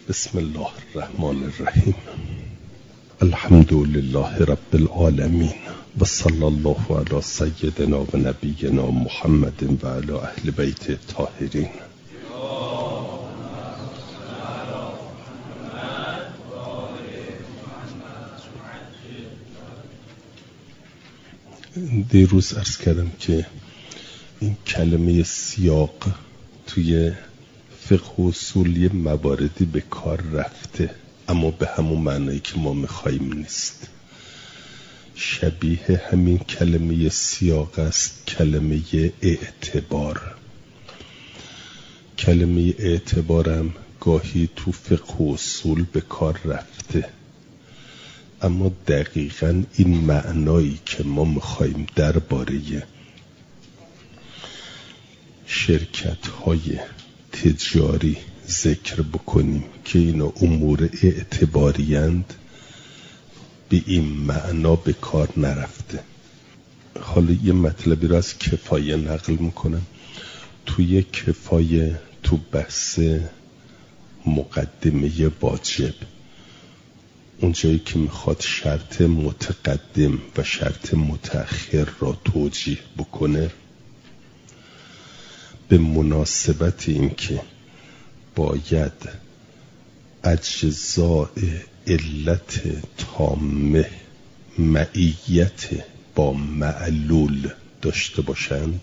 بسم الله الرحمن الرحیم. الحمد لله رب العالمین و صلی الله علی سیدنا و نبینا محمد و علی اهل بیت الطاهرین. دیروز عرض کردم که این کلمه سیاق توی فقه و اصولی مواردی به کار رفته، اما به همون معنایی که ما میخواییم نیست. شبیه همین کلمه سیاق است کلمه اعتبار. کلمه اعتبارم گاهی تو فقه و اصول به کار رفته، اما دقیقاً این معنایی که ما میخواییم درباره شرکت‌های تجاری ذکر بکنیم که اینا امور اعتباریند، به این معنا به کار نرفته. حالا یه مطلبی را از کفایه نقل میکنم. توی کفایه تو بحث مقدمه واجب، اونجایی که میخواد شرط متقدم و شرط متأخر را توجیه بکنه، به مناسبت این که باید اجزاء علت تامه معیت با معلول داشته باشند،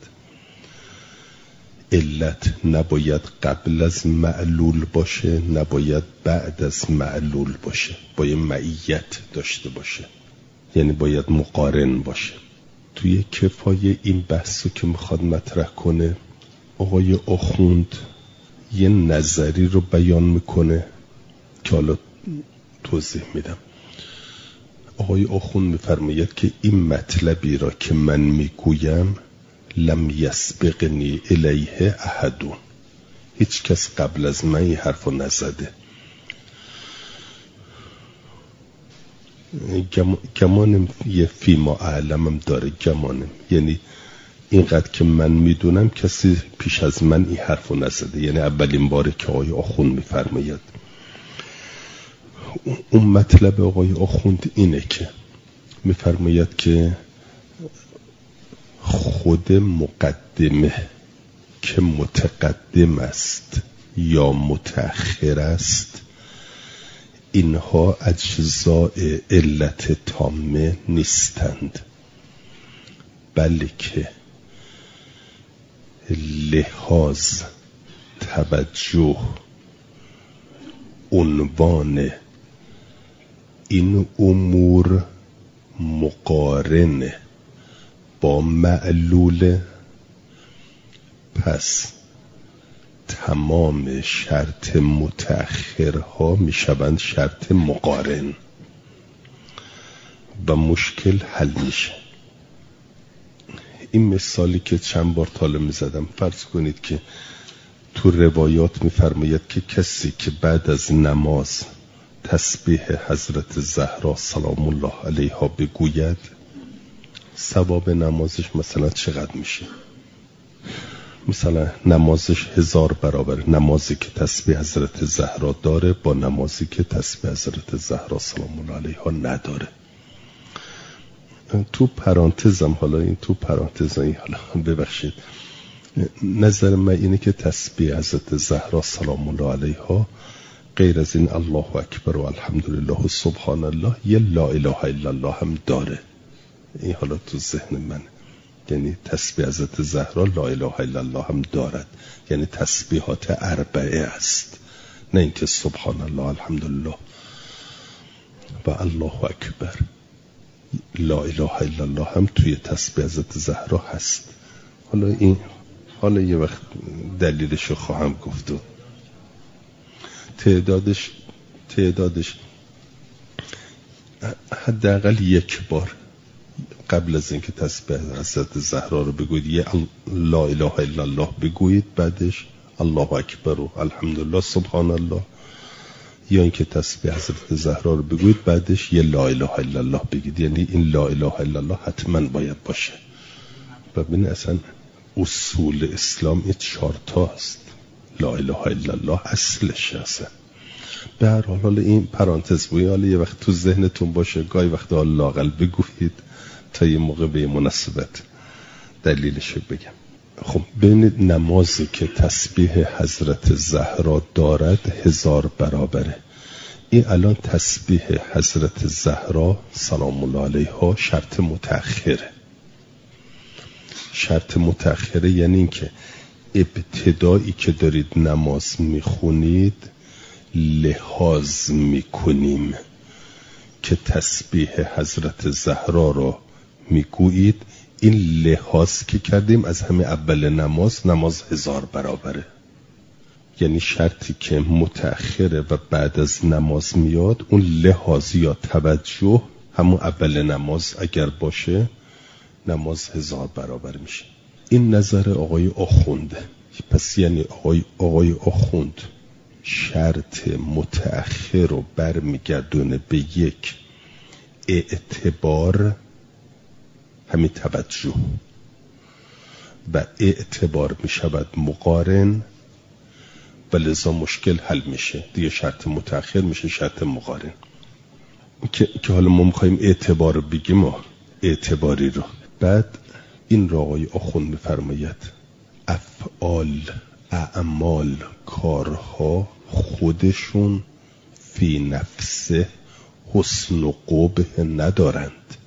علت نباید قبل از معلول باشه، نباید بعد از معلول باشه، باید معیت داشته باشه، یعنی باید مقارن باشه. توی کفایه این بحثو که میخواد مطرح کنه، آقای آخوند یه نظری رو بیان میکنه که حالا توضیح میدم. آقای آخوند میفرماید که این مطلبی را که من میگویم لم یسبقنی الیه احدون، هیچ کس قبل از من این حرفو نزده. گمانم یه فیما اعلمم داره، گمانم یعنی اینقدر که من میدونم کسی پیش از من این حرفو نزده، یعنی اولین باره که آقای آخوند میفرماید. اون مطلب آقای آخوند اینه که میفرماید که خود مقدمه که متقدم است یا متأخر است، اینها اجزاء علت تامه نیستند، بلکه لحاظ، توجه، عنوان این امور مقارن با معلول، پس تمام شرط متأخرها می شوند شرط مقارن و مشکل حل میشه. این مثالی که چند بار طالب می زدم، فرض کنید که تو روایات می فرماید که کسی که بعد از نماز تسبیح حضرت زهرا سلام الله علیها بگوید، ثواب نمازش مثلا چقدر میشه؟ مثلا نمازش 1000 برابر نمازی که تسبیح حضرت زهرا داره با نمازی که تسبیح حضرت زهرا سلام الله علیها نداره. تو پرانتزم، حالا این تو پرانتزایی، حالا ببخشید، نظر من اینه که تسبیح حضرت زهرا سلام الله علیها غیر از این الله اکبر و الحمدلله و سبحان الله یه لا اله الا الله هم داره. این حالا تو ذهن من، یعنی تسبیح حضرت زهرا لا اله الا الله هم دارد، یعنی تسبیحات اربعه است، نه اینکه سبحان الله الحمدلله و الله اکبر. لا اله الا الله هم توی تسبیح حضرت زهرا هست. حالا یه وقت دلیلشو خواهم گفت. تعدادش حداقل یک بار قبل از اینکه تسبیح حضرت زهرا رو بگویید یه لا اله الا الله بگویید، بعدش الله اکبر و الحمدلله سبحان الله، یا اینکه تسبیح حضرت زهرا رو بگویید بعدش یه لا اله الا الله بگید. یعنی این لا اله الا الله حتما باید باشه. ببین اصلا اصول اسلام این 4 تا است. لا اله الا الله اصلش هست. به هر حال این پرانتز بود، حالا یه وقت تو ذهنتون باشه، گاهی وقت لااقل بگویید تا یه موقع به مناسبت دلیلش بگم. خب ببینید نمازی که تسبیح حضرت زهرا دارد 1000 برابره. این الان تسبیح حضرت زهرا سلام الله علیها شرط متأخره. شرط متأخره یعنی این که ابتدایی که دارید نماز میخونید لحاظ میکنیم که تسبیح حضرت زهرا را میگویید. این لحاظ که کردیم از همه اول نماز 1000 برابره. یعنی شرطی که متأخره و بعد از نماز میاد، اون لحاظ یا توجه همون اول نماز اگر باشه نماز 1000 برابر میشه. این نظر آقای آخونده. پس یعنی آقای آخوند شرط متأخر رو برمیگردونه به یک اعتبار، همین توجه، و اعتبار میشود مقارن و لذا مشکل حل میشه دیگه. شرط متأخر میشه شرط مقارن که حالا ما میخواییم اعتبار بگیم اعتباری رو. بعد این را آقای آخوند میفرماید افعال، اعمال، کارها خودشون فی نفسه حسن و قبح ندارند،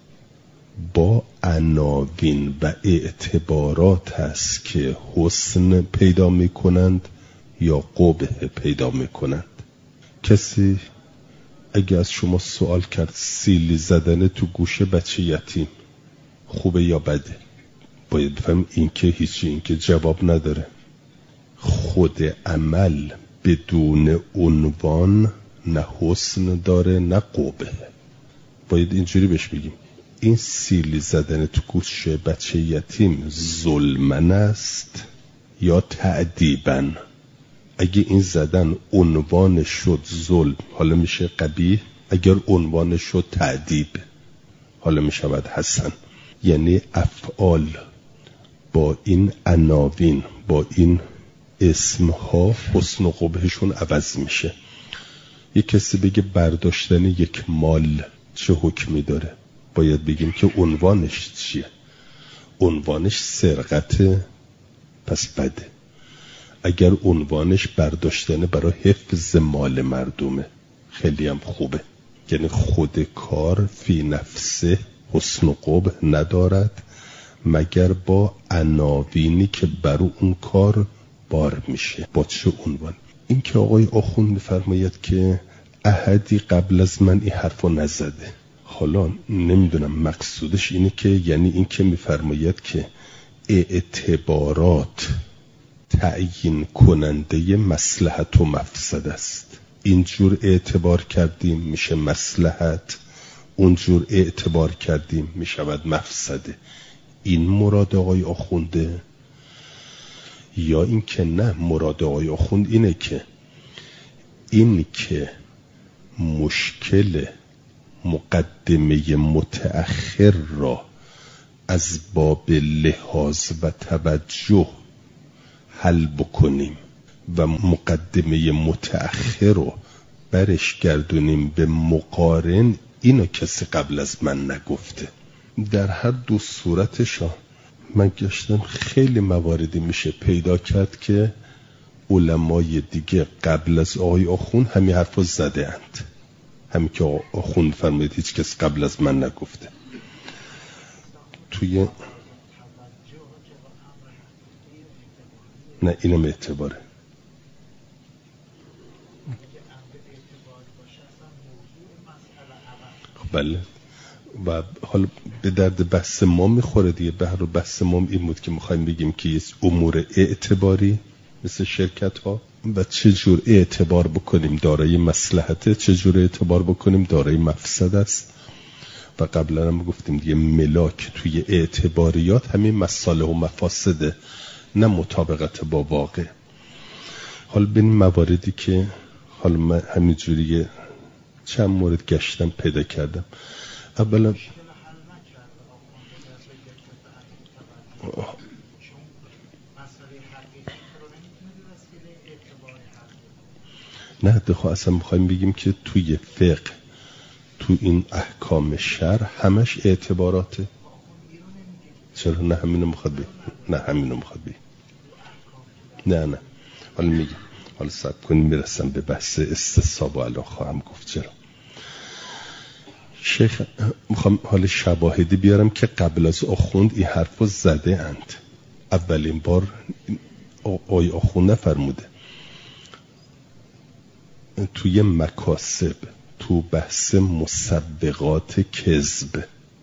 با عناوین و اعتبارات هست که حسن پیدا میکنند یا قبح پیدا میکنند. کسی اگه از شما سوال کرد سیلی زدن تو گوش بچه یتیم خوبه یا بده، باید بفهم این که هیچی، این که جواب نداره. خود عمل بدون عنوان نه حسن داره نه قبح. باید اینجوری بهش بگیم این سیلی زدن تو گوش بچه یتیم ظلمن است یا تعدیبن. اگه این زدن عنوانش شد ظلم حالا میشه قبیح، اگر عنوانش شد تعدیب حالا میشود حسن. یعنی افعال با این عناوین، با این اسمها حسن و قبحشون عوض میشه. یک کسی بگه برداشتن یک مال چه حکمی داره، باید بگیم که عنوانش چیه. عنوانش سرقته پس بده. اگر عنوانش برداشتن برای حفظ مال مردمه خیلی هم خوبه. یعنی خود کار فی نفسه حسن و قبح ندارد مگر با عناوینی که بر اون کار بار میشه. با چه عنوان؟ این که آقای آخوند میفرماید که احدی قبل از من این حرفو نزده. حالا نمیدونم مقصودش اینه که یعنی این که میفرماید که اعتبارات تعیین کننده مصلحت و مفسد است. اینجور اعتبار کردیم میشه مصلحت، اونجور اعتبار کردیم میشود مفسده. این مراد آقای آخونده؟ یا این که نه، مراد آقای آخوند اینه که این که مشکل مقدمه متأخر را از باب لحاظ و توجه حل بکنیم و مقدمه متأخر رو برش گردونیم به مقارن، اینو کسی قبل از من نگفته. در هر دو صورتش من گشتم خیلی مواردی میشه پیدا کرد که علمای دیگه قبل از آقای آخوند همین حرفو زده اند. همین که آخوند فرمید هیچ کس قبل از من نگفته. توی نه اینم اعتباره. بله و حالا به درد بحث ما میخوره دیگه. به هر بحث ما این بود که میخوایم بگیم که یه امور اعتباری مثل شرکت ها و چه جور اعتبار بکنیم دارای مصلحته، چه جور اعتبار بکنیم دارای مفسد است. و قبلا هم گفتیم دیگه ملاک توی اعتباریات همین مصالح و مفاسده، نه مطابقت با واقع. حالا به این مواردی که حالا من همینجوری چند مورد گشتم پیدا کردم. اولا نه دخواه اصلا میخوایم بگیم که توی فقه تو این احکام شرع همش اعتباراته. چرا نه همینو میخواد بگیم؟ نه همینو میخواد بگیم. نه حالا میگم، حالا صبر کنیم میرسم به بحث استصحاب و الان خواهم گفت چرا. شیخ میخوام حالا شواهدی بیارم که قبل از آخوند این حرفو زده اند. اولین بار آقای آخوند نفرموده توی مکاسب، تو بحث مسبقات کذب،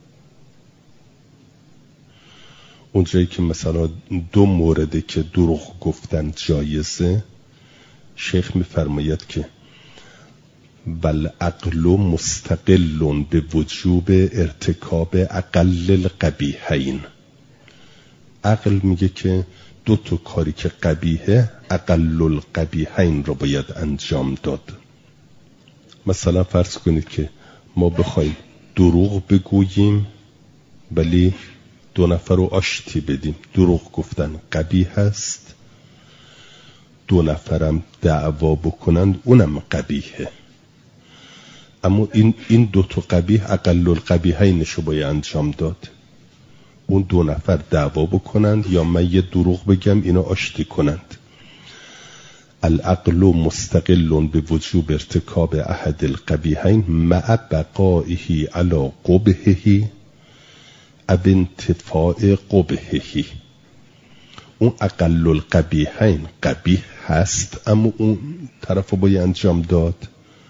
اونجایی که مثلا 2 مورده که دروغ گفتن جایزه، شیخ میفرماید که بل عقل مستقل به وجوب ارتکاب اقل القبیحین. عقل میگه که 2 کاری که قبیحه اقل القبیحین رو باید انجام داد. مثلا فرض کنید که ما بخوایم دروغ بگوییم ولی 2 نفر رو آشتی بدیم، دروغ گفتن قبیح است، 2 نفرم دعوا بکنند اونم قبیحه. اما این 2 قبیح اقل القبیحینشو باید انجام داد. اون 2 نفر دعوا بکنند یا من یه دروغ بگم اینا آشتی کنند. العقل مستقل به وجوب ارتکاب احد القبیحین مع بقائه علی قبحه اب انتفاع قبحه. اون اقل القبیحین قبیح هست اما اون طرف رو باید انجام داد،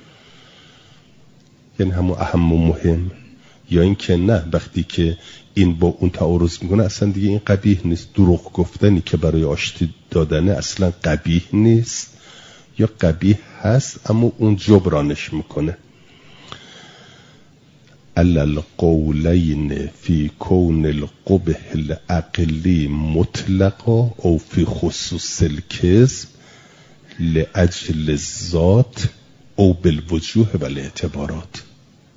یعنی همون اهم و مهم. یا این که نه، وقتی که این با اون تعارض میکنه اصلا دیگه این قبیح نیست، دروغ گفتنی که برای آشتی دادنه اصلا قبیح نیست، یا قبیح هست اما اون جبرانش میکنه. القولین فی کون القبح العقلی مطلقا او فی خصوص الکذب لاجل الذات او بالوجوه و الاعتبارات.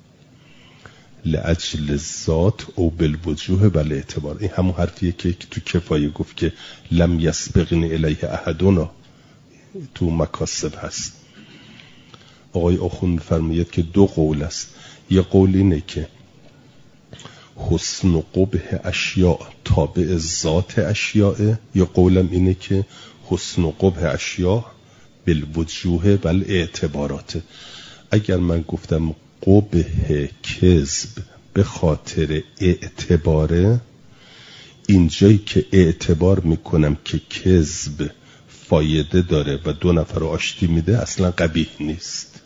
لاجل الذات او بالوجوه و الاعتبار. این همون حرفیه که تو کفایه گفت که لم یسبقنی الیه احدنا، تو مکاسب هست. آقای آخوند می‌فرماید که 2 قول است. یه قول اینه که حسن و قبح اشیاء تابع ذات اشیاء، یا قولم اینه که حسن و قبح اشیاء بالوجوه و الاعتبارات. اگر من گفتم قبح کذب به خاطر اعتباره، اینجایی که اعتبار میکنم که کذب فایده داره و 2 نفر رو آشتی میده اصلا قبیح نیست.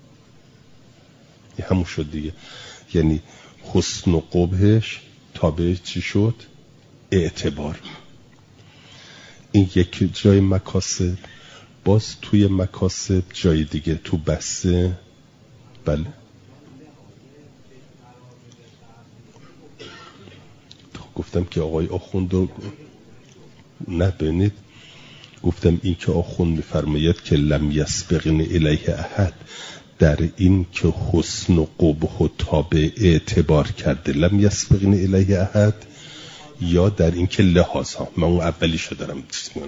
این همون شد دیگه. یعنی حسن و قبحش تابع چی شد؟ اعتبار. این یک جای مکاسب. باز توی مکاسب جای دیگه تو بحث بله گفتم که آقای آخوند رو نبینید، گفتم این که آخوند میفرماید که لم یسبقنی الیه احد، در این که حسن و قبح و تابع اعتبار کرده لم یسبقنی الیه احد، یا در این که لحاظ ها. من اون اولیشو دارم چیز میکنم.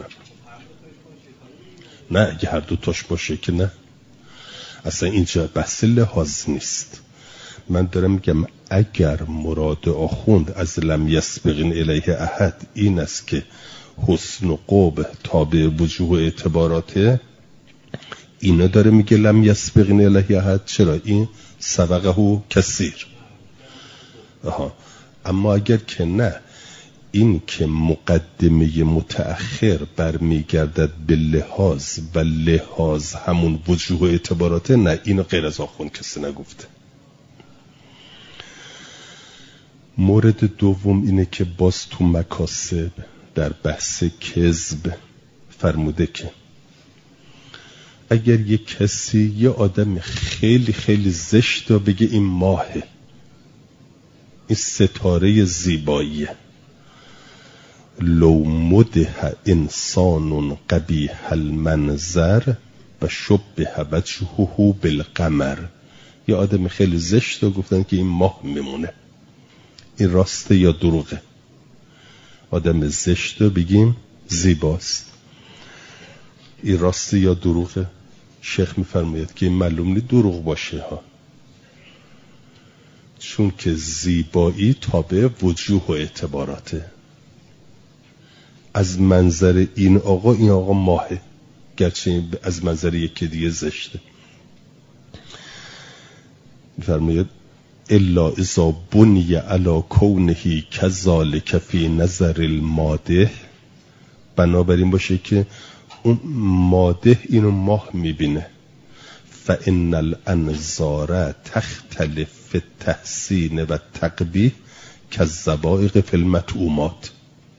نه اگه هر 2 تاش باشه که نه، اصلا اینجا بحث لحاظ نیست. من دارم میگم اگر مراد آخوند از لم یسبقنی الیه احد این است که حسن و قبح تابع وجوه اعتباراته، اینا داره میگه لم یسبقنی الیه احد. چرا؟ این سبقه کثیر. اما اگر که نه، این که مقدمه متأخر برمیگردد به لحاظ و لحاظ همون وجوه اعتباراته، نه، اینو غیر از آخوند کسی نگفته. مورد دوم اینه که باز تو مکاسب در بحث کذب فرموده که اگر یک کسی یه آدم خیلی خیلی زشت رو بگه این ماهه، این ستاره زیباییه، لو مدح انسان قبیح المنظر و شبه وجهه بالقمر، یه آدم خیلی زشت رو گفتن که این ماه میمونه. این راسته یا دروغه؟ آدم زشت رو بگیم زیباست، این راسته یا دروغه؟ شیخ میفرماید که این معلوم نیست دروغ باشه ها، چون که زیبایی تابع وجوه و اعتباراته. از منظر این آقا ماهه، گرچه از منظر یکی دیگه زشته. میفرماید الا اذا بنی علی کونه کذالک فی نظر الماده، بنابراین باشه که اون ماده اینو ماه میبینه. فان الانظار تختلف فی التحسین و التقبیح کالذبائق فی المطعومات.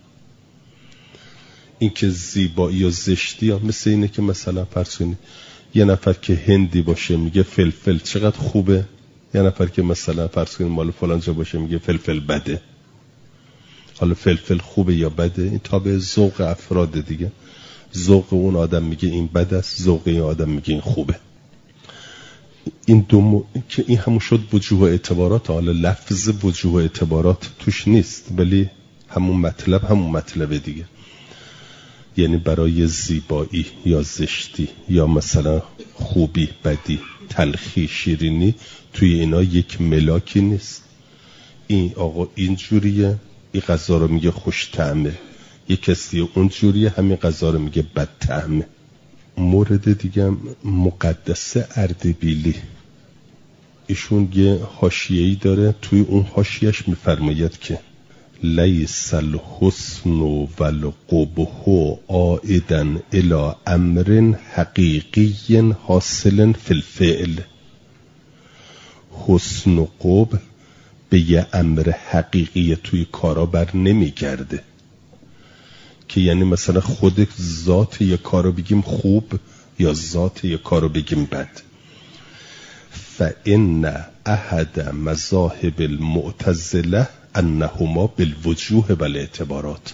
این که زیبایی و زشتی ها مثل اینه که مثلا فرض کنید یه نفر که هندی باشه میگه فلفل چقدر خوبه، یه نفر که مثلا فرض کنید مال فلان جا باشه میگه فلفل بده. حالا فلفل خوبه یا بده این تابع ذوق افراد دیگه. ذوق اون آدم میگه این بد است، ذوق این آدم میگه این خوبه. این که این همون شد وجوه اعتبارات. حالا لفظ وجوه اعتبارات توش نیست ولی همون مطلب دیگه. یعنی برای زیبایی یا زشتی یا مثلا خوبی بدی تلخی شیرینی توی اینا یک ملاکی نیست. این آقا اینجوریه، این غذا رو میگه خوش طعمه، یک کسی اونجوریه همین غذا رو میگه بد طعمه. مورد دیگه مقدسه اردبیلی، ایشون یه حاشیه‌ای داره، توی اون حاشیه‌اش میفرماید که لیس الحسن والقبح عائدا الی امر حقیقی حاصل فی الفعل. حسن و قبح به یه امر حقیقی توی کارا بر نمیگرده که یعنی مثلا خود ذات یه کارو بگیم خوب یا ذات یه کارو بگیم بد. فإن احد مذاهب المعتزله انهما بالوجوه والاعتبارات.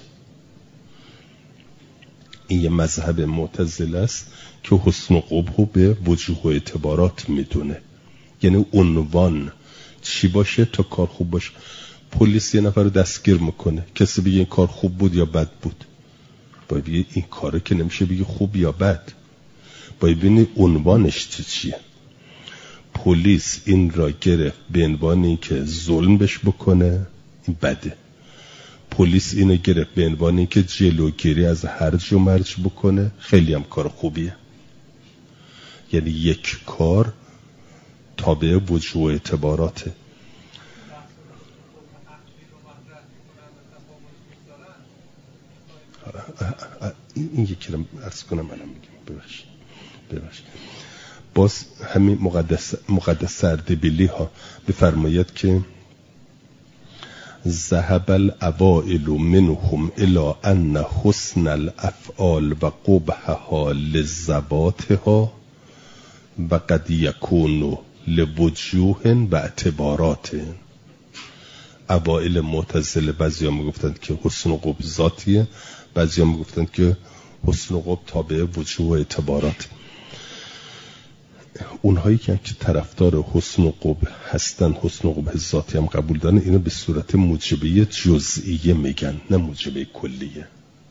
این یه مذهب معتزله است که حسن و قبح به وجوه و اعتبارات میدونه. یعنی عنوان چی باشه تا کار خوب باشه. پلیس یه نفر رو دستگیر میکنه، کسی بگه این کار خوب بود یا بد بود، باید بگه این کاره که نمیشه بگه خوب یا بد، باید ببینی عنوانش چیه. پلیس این را گرفت به عنوان این که ظلم بهش بکنه، این بده. پلیس اینو گرفت به عنوان این که جلوگیری از هرج و مرج بکنه، خیلی هم کار خوبیه. یعنی یک کار تابع وجوه اعتباراته. این یکی رو عرض کنم منم میگم ببخشید. باز همین مقدس اردبیلی ها بفرماید که ذهب الاوائل منهم الى ان حسن الافعال و قبحها لذباتها و قد یکون لوجوه و اعتبارات. اوائل معتزله بعضی هم میگفتند که حسن و قبح ذاتیه، بعضی هم میگفتند که حسن و قبح تابع وجوه و اعتبارات. اونهایی که طرفدار حسن و قبح هستن، حسن و قبح ذاتی هم قبول دارن، اینو به صورت موجبه جزئیه میگن، نه موجبه کلیه.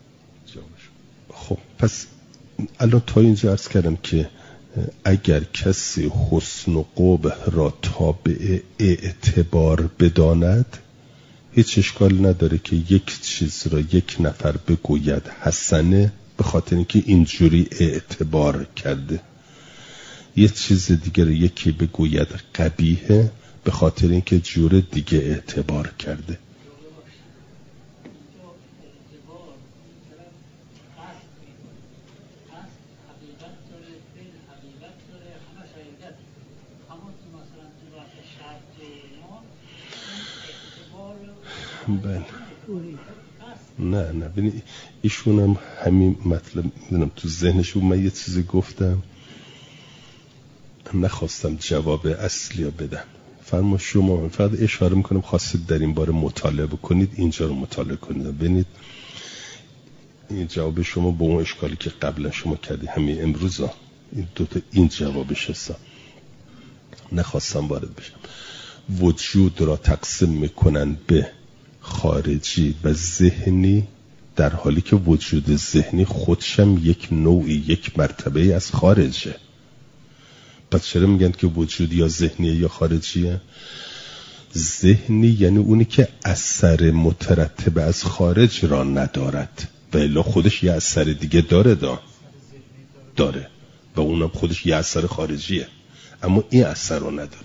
خب پس الان تا اینجا عرض کردم که اگر کسی حسن و قبح را تابع اعتبار بداند، هیچ اشکال نداره که یک چیز را یک نفر بگوید حسنه به خاطر اینکه اینجوری اعتبار کرده، یه چیز دیگه رو یکی بگوید قبیحه به خاطر اینکه جور دیگه اعتبار کرده. بله نه ببین ایشون هم همین مطلب میدونم تو ذهنشون. من یه چیزی گفتم نخواستم جواب اصلی رو بدم. فرما شما فقط اشاره میکنم خواستید در این باره مطالعه بکنید، اینجا رو مطالعه کنید ببینید این جواب شما با اون اشکالی که قبلا شما کردی همین امروز این دوتا این جوابش هست. نخواستم وارد بشم. وجود را تقسیم میکنن به خارجی و ذهنی، در حالی که وجود ذهنی خودشم یک نوعی یک مرتبه از خارجه. پس چرا میگن که وجود یا ذهنیه یا خارجیه؟ ذهنی یعنی اونی که اثر مترتب از خارج را ندارد و الا خودش یه اثر دیگه داره و اونم خودش یه اثر خارجیه، اما این اثر رو نداره.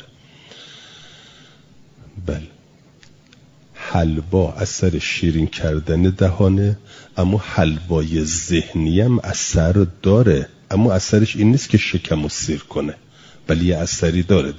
بله، حلوا اثر شیرین کردن دهانه، اما حلوای ذهنی هم اثر داره، اما اثرش این نیست که شکم رو سیر کنه، ولی یه اثری داره.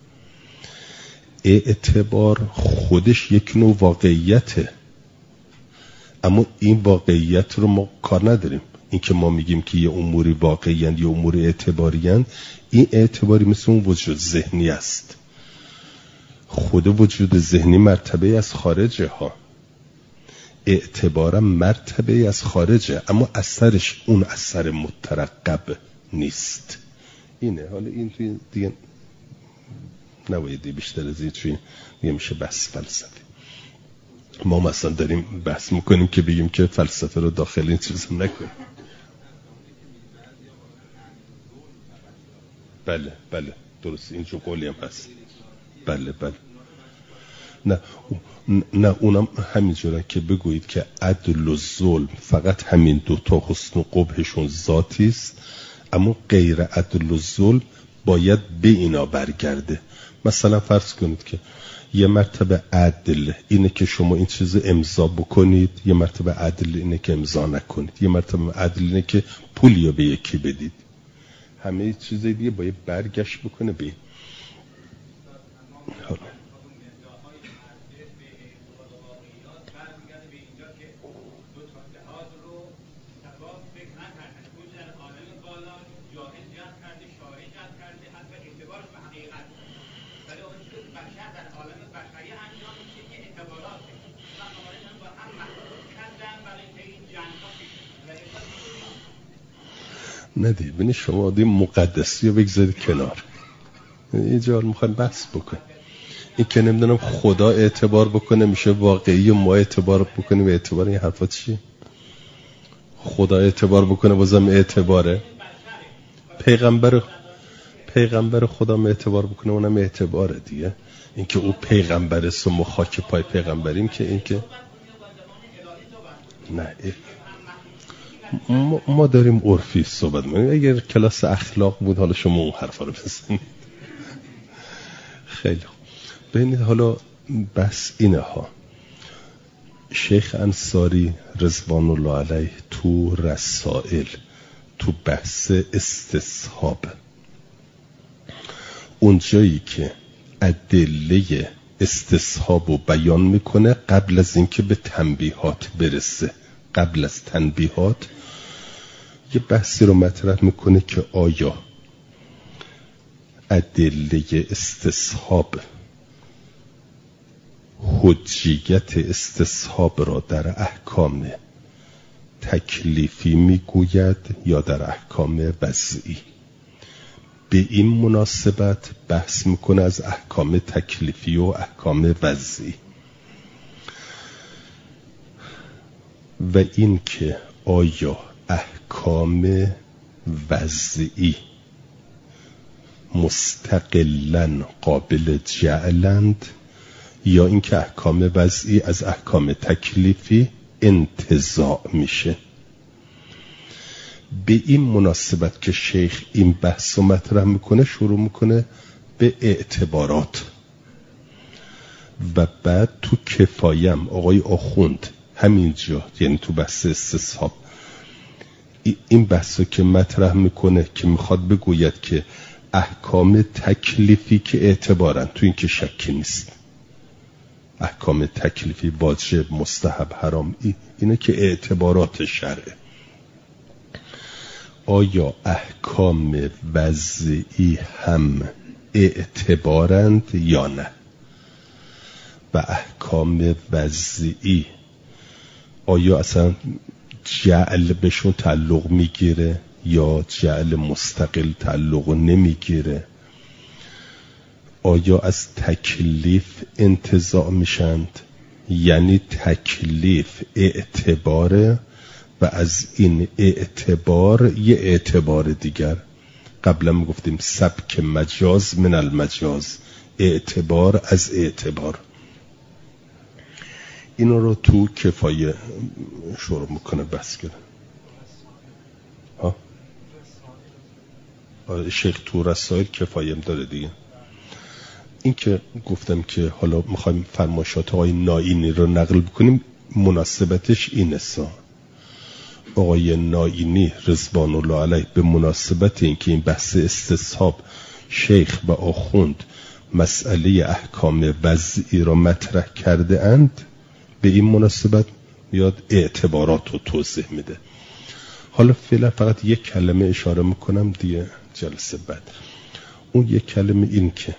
اعتبار خودش یک نوع واقعیته، اما این واقعیت رو ما کار نداریم. این که ما میگیم که یه اموری واقعی‌اند یا اموری اعتباری‌اند، این اعتباری مثل اون وجود ذهنی است. خود وجود ذهنی مرتبه از خارجه ها، اعتبارم مرتبه از خارجه، اما اثرش اون اثر مترقب نیست. اینه. حالا این توی دیگه نباید بیشتر از این توی دیگه میشه بحث فلسفی. ما مثلا داریم بحث میکنیم که بگیم که فلسفه رو داخل این چیز نکنیم. بله درست، اینجور قولی هم هست. بله نه اونم همینجوره که بگویید که عدل و ظلم فقط همین دوتا حسن و قبحشون ذاتی است، اما غیر عدل و ظلم باید به اینا برگرده. مثلا فرض کنید که یه مرتبه عدل اینه که شما این چیز امضا بکنید، یه مرتبه عدل اینه که امضا نکنید، یه مرتبه عدل اینه که پولی به یکی بدید. همه چیز دیگه باید برگشت بکنه به حالا. ندید بینید شما آدم مقدسی رو بگذارید کنار، اینجا میخوایم بحث بکن. این که نمیدونم خدا اعتبار بکنه میشه واقعی و ما اعتبار بکنیم و اعتبار این حرفا چیه؟ خدا اعتبار بکنه بازم اعتباره، پیغمبر خدا اعتبار بکنه اونم اعتباره دیگه. این که او پیغمبره سم و خاک پای پیغمبریم که این که نه، ما داریم عرفی صحبت می‌کنیم. اگر کلاس اخلاق بود حالا شما اون حرفا رو بزنید. خیلی خوب. ببینید حالا بس اینه ها. شیخ انصاری رضوان الله علیه تو رسائل تو بحث استصحاب اونجایی که ادله استصحاب رو بیان میکنه قبل از اینکه به تنبیهات برسه، قبل از تنبیهات یه بحثی رو مطرح میکنه که آیا ادله استصحاب حجیت استصحاب را در احکام تکلیفی میگوید یا در احکام وضعی. به این مناسبت بحث میکنه از احکام تکلیفی و احکام وضعی و این که آیا احکام وضعی مستقلاً قابل جعلند یا اینکه احکام وضعی از احکام تکلیفی انتزاع میشه. به این مناسبت که شیخ این بحث رو مطرح میکنه شروع میکنه به اعتبارات و بعد تو کفایم آقای آخوند همینجا یعنی تو بحث استصحاب این بحث رو که مطرح میکنه که میخواد بگوید که احکام تکلیفی که اعتبارن تو این که شکی نیست، احکام تکلیفی واجب مستحب حرام اینه که اعتبارات شرعه. آیا احکام وضعی هم اعتبارند یا نه؟ و احکام وضعی آیا اصلا جعل بهشون تعلق میگیره یا جعل مستقل تعلق نمیگیره؟ آیا از تکلیف انتزاع میشند؟ یعنی تکلیف اعتباره و از این اعتبار یه اعتبار دیگر قبلا میگفتیم سبک مجاز من المجاز، اعتبار از اعتبار. اینو رو تو کفایه شروع میکنه بس کنه. شیخ تو رسائل کفایه هم داره دیگه. این که گفتم که حالا میخوایم فرمایشات آقای نائینی رو نقل بکنیم، مناسبتش اینه. آقای نائینی رضوان الله علیه به مناسبت اینکه این بحث استصحاب شیخ و آخوند مسئله احکام وضعی را مطرح کرده اند، به این مناسبت میاد اعتبارات رو توضیح میده. حالا فعلا فقط یک کلمه اشاره میکنم دیگه جلسه بعد. اون یک کلمه این که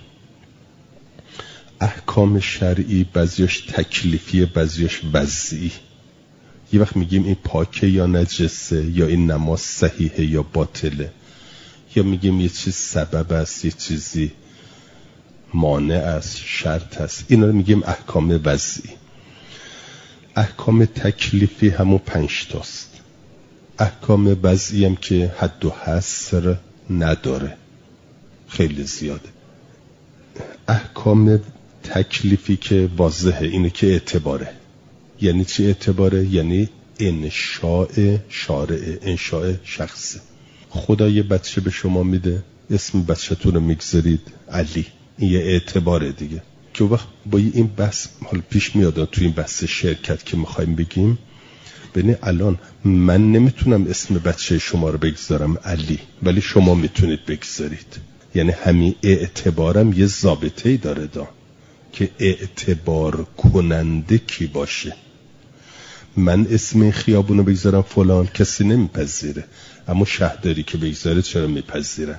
احکام شرعی بعضیش تکلیفی، بعضیش وضعی. یه وقت میگیم این پاکه یا نجسه، یا این نماز صحیحه یا باطله، یا میگیم یه چیز سبب است، یه چیزی مانع است، شرط است. اینا رو میگیم احکام وضعی. احکام تکلیفی همون 5 تاست. احکام وضعی هم که حد و حصر نداره، خیلی زیاده. احکام تکلیفی که واضحه اینه که اعتباره. یعنی چی اعتباره؟ یعنی انشاء شارع، انشاء شخصه. خدا یه بچه به شما میده، اسم بچه‌تون رو میگذارید علی، این یه اعتباره دیگه. که وقت با این بحث حالا پیش میاد تو این بحث شرکت که میخوایم بگیم، ببین الان من نمیتونم اسم بچه شما رو بگذارم علی، ولی شما میتونید بگذارید. یعنی همین اعتبارم یه ضابطه‌ای داره که اعتبار کننده کی باشه. من اسم این خیابونو بگذارم فلان، کسی نمیپذیره، اما شهرداری که بگذاره چرا میپذیرند؟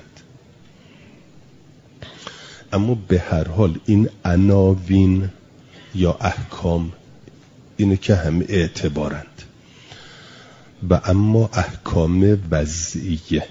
اما به هر حال این عناوین یا احکام اینه که همه اعتبارند. و اما احکام وضعیه،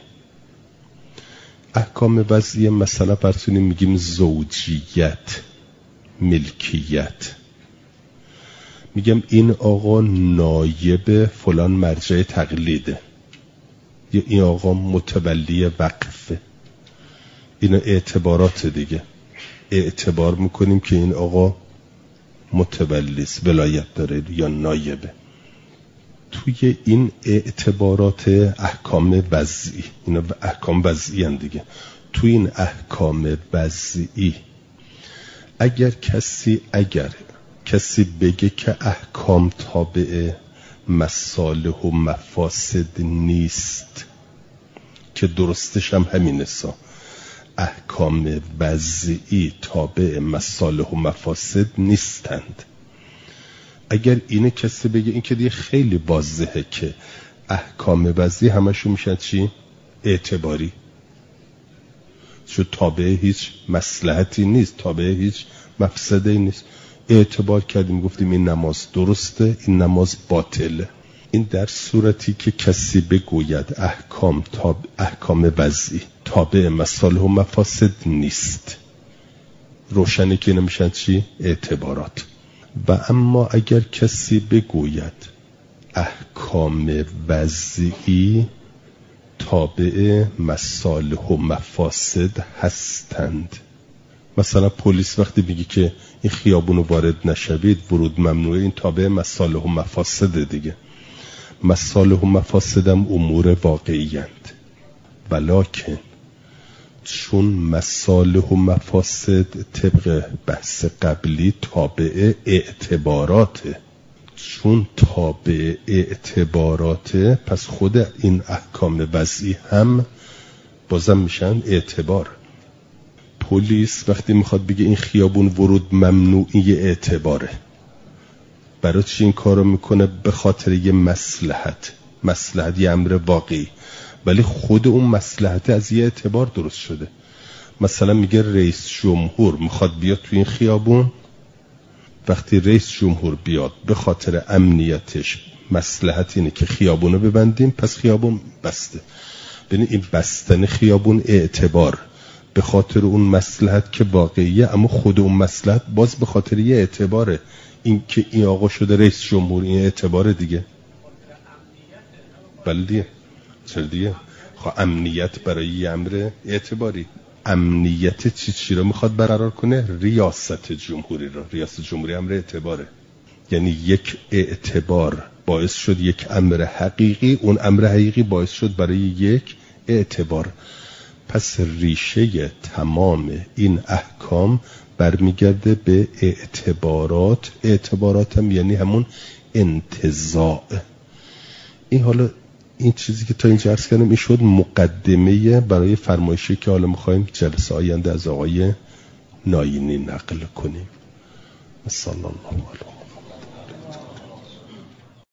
احکام وضعیه مثلا براتونیم میگیم زوجیت، ملکیت. میگم این آقا نایب فلان مرجع تقلیده، یا این آقا متولی وقفه. اینا اعتبارات دیگه. اعتبار میکنیم که این آقا متولیست، ولایت داره یا نایبه. توی این اعتبارات احکام وضعی، اینا احکام وضعی هم دیگه. توی این احکام وضعی اگر کسی بگه که احکام تابع مصالح و مفاسد نیست، که درستش هم همینه، احکام وضعی تابع مصالح و مفاسد نیستند. اگر اینه کسی بگه، این که دیگه خیلی واضحه که احکام وضعی همشون میشن چی؟ اعتباری. چون تابع هیچ مصلحتی نیست، تابع هیچ مفسده‌ای نیست. اعتبار کردیم گفتیم این نماز درسته، این نماز باطله. این در صورتی که کسی بگوید احکام وضعی تابع مصالح و مفاسد نیست. روشنه که نمیشن چی؟ اعتبارات. و اما اگر کسی بگوید احکام وضعی تابع مصالح و مفاسد هستند، مثلا پلیس وقتی میگه که این خیابونو وارد نشوید، ورود ممنوعه، این تابع مصالح و مفاسد دیگه. مصالح و مفاسد هم امور واقعی اند، ولکن چون مصالح و مفاسد طبق بحث قبلی تابع اعتباراته، چون تابع اعتباراته پس خود این احکام وضعی هم بازم میشن اعتبار. پلیس وقتی میخواد بگه این خیابون ورود ممنوعی اعتباره، برای چی این کارو میکنه؟ به خاطر یه مصلحت یه امر واقعی، ولی خود اون مصلحت از یه اعتبار درست شده. مثلا میگه رئیس جمهور میخواد بیاد تو این خیابون، وقتی رئیس جمهور بیاد به خاطر امنیتش مصلحت اینه که خیابونو ببندیم، پس خیابون بسته. ببین این بستن خیابون اعتبار به خاطر اون مصلحت که واقعیه، اما خود اون مصلحت باز به خاطر یه اعتباره. این که این آقا شده رئیس جمهور، این اعتباره دیگه. بله دیگه. چرا دیگه؟ خب امنیت برای یه امر اعتباری، امنیت چی رو میخواد برقرار کنه؟ ریاست جمهوری رو. ریاست جمهوری امر اعتباره، یعنی یک اعتبار باعث شد یک امر حقیقی، اون امر حقیقی باعث شد برای یک اعتبار. پس ریشه تمام این احکام برمیگرده به اعتبارات. اعتبارات هم یعنی همون انتزاع. این حالا این چیزی که تا اینجا عرض کردم این شد مقدمه برای فرمایشی که حالا میخوایم جلسه آینده از آقای ناینی نقل کنیم. صلی الله علیه